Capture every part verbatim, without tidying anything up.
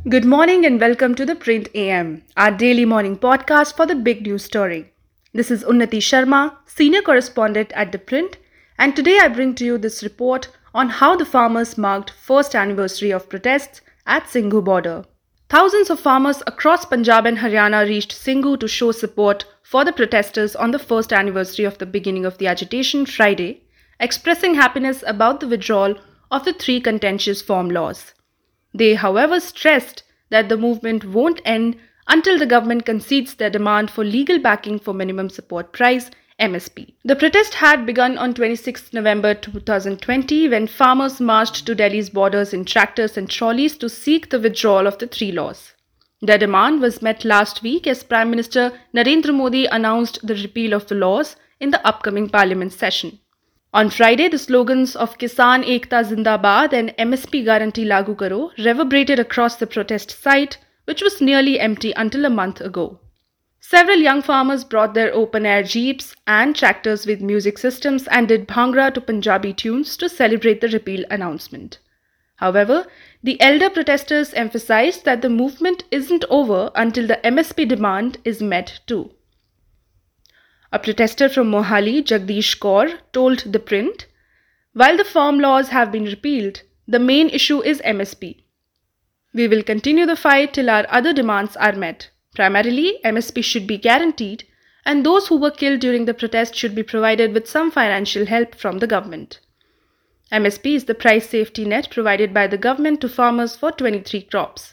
Good morning and welcome to the Print A M, our daily morning podcast for the big news story. This is Unnati Sharma, senior correspondent at The Print, and today I bring to you this report on how the farmers marked first anniversary of protests at Singhu border. Thousands of farmers across Punjab and Haryana reached Singhu to show support for the protesters on the first anniversary of the beginning of the agitation Friday, expressing happiness about the withdrawal of the three contentious farm laws. They, however, stressed that the movement won't end until the government concedes their demand for legal backing for minimum support price M S P. The protest had begun on twenty-sixth November twenty twenty when farmers marched to Delhi's borders in tractors and trolleys to seek the withdrawal of the three laws. Their demand was met last week as Prime Minister Narendra Modi announced the repeal of the laws in the upcoming Parliament session. On Friday, the slogans of Kisan Ekta Zindabad and M S P Guarantee Lagu Karo reverberated across the protest site, which was nearly empty until a month ago. Several young farmers brought their open-air jeeps and tractors with music systems and did bhangra to Punjabi tunes to celebrate the repeal announcement. However, the elder protesters emphasized that the movement isn't over until the M S P demand is met too. A protester from Mohali, Jagdish Kaur, told The Print, "While the farm laws have been repealed, the main issue is M S P. We will continue the fight till our other demands are met. Primarily, M S P should be guaranteed, and those who were killed during the protest should be provided with some financial help from the government. M S P is the price safety net provided by the government to farmers for twenty-three crops."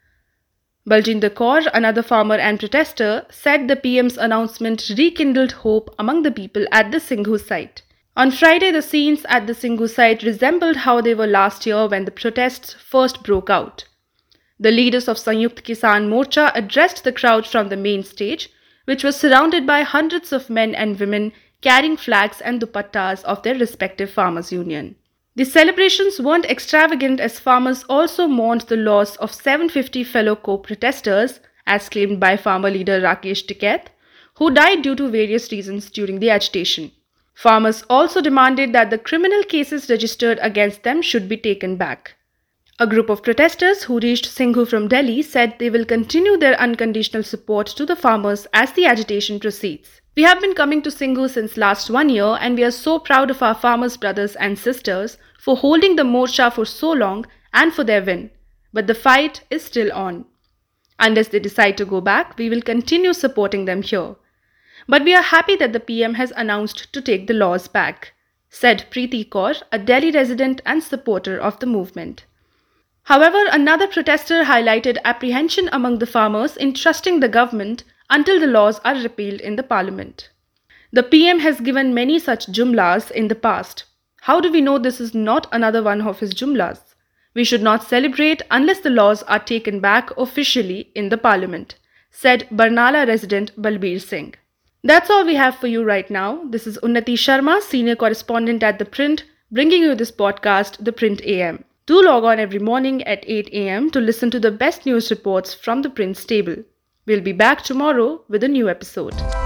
Baljinder Kaur, another farmer and protester, said the P M's announcement rekindled hope among the people at the Singhu site. On Friday, the scenes at the Singhu site resembled how they were last year when the protests first broke out. The leaders of Sanyukt Kisan Morcha addressed the crowd from the main stage, which was surrounded by hundreds of men and women carrying flags and dupattas of their respective farmers' union. The celebrations weren't extravagant as farmers also mourned the loss of seven hundred fifty fellow co-protesters, as claimed by farmer leader Rakesh Tikait, who died due to various reasons during the agitation. Farmers also demanded that the criminal cases registered against them should be taken back. A group of protesters who reached Singhu from Delhi said they will continue their unconditional support to the farmers as the agitation proceeds. "We have been coming to Singhu since last one year and we are so proud of our farmers' brothers and sisters for holding the Morcha for so long and for their win. But the fight is still on. Unless they decide to go back, we will continue supporting them here. But we are happy that the P M has announced to take the laws back," said Preeti Kaur, a Delhi resident and supporter of the movement. However, another protester highlighted apprehension among the farmers in trusting the government until the laws are repealed in the parliament. "The P M has given many such jumlas in the past. How do we know this is not another one of his jumlas? We should not celebrate unless the laws are taken back officially in the parliament," said Barnala resident Balbir Singh. That's all we have for you right now. This is Unnati Sharma, senior correspondent at The Print, bringing you this podcast, The Print A M. Do log on every morning at eight a m to listen to the best news reports from The Print stable. We'll be back tomorrow with a new episode.